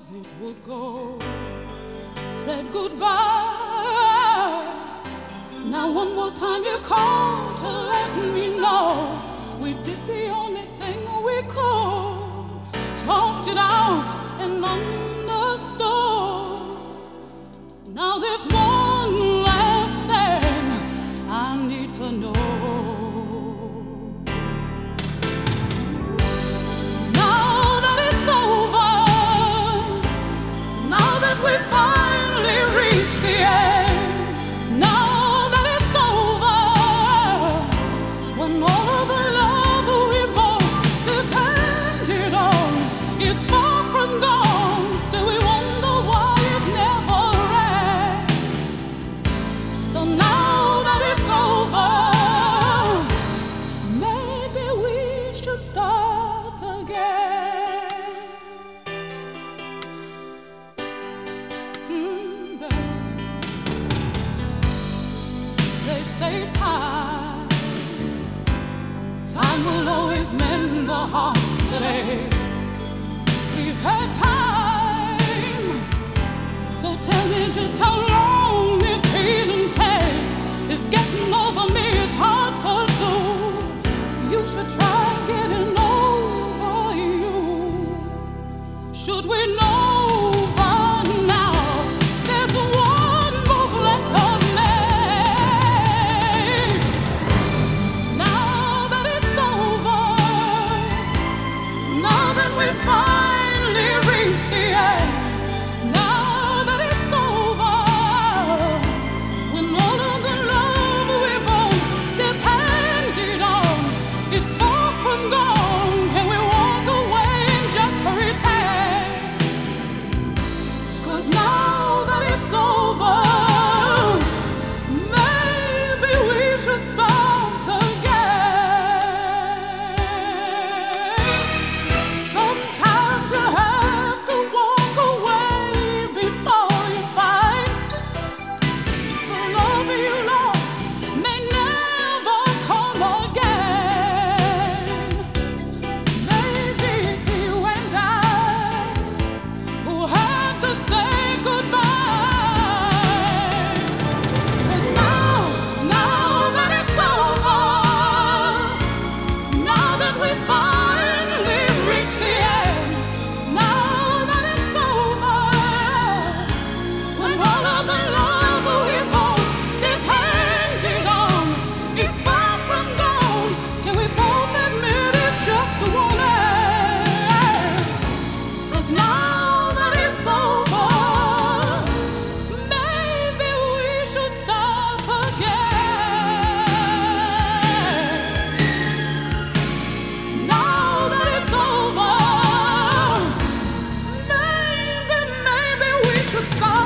it would go. Said goodbye. Now one more time you call to let me know we did the only thing we could. Talked it out and understood. Now there's one last thing I need to know. We finally reached the end. Now that it's over, when all of the love we both depended on is far from gone, still we wonder why it never ends. So now that it's over, maybe we should start again. They say time will always mend the hearts that ache. We've had time, so tell me just how long this feeling takes. If getting over me is hard to do, you should try getting over you. Should we know? Finally reached the end. Now that it's over, when all of the love we both depended on is far from gone, can we walk away and just pretend? 'Cause now that it's over, maybe we should start again. Stop.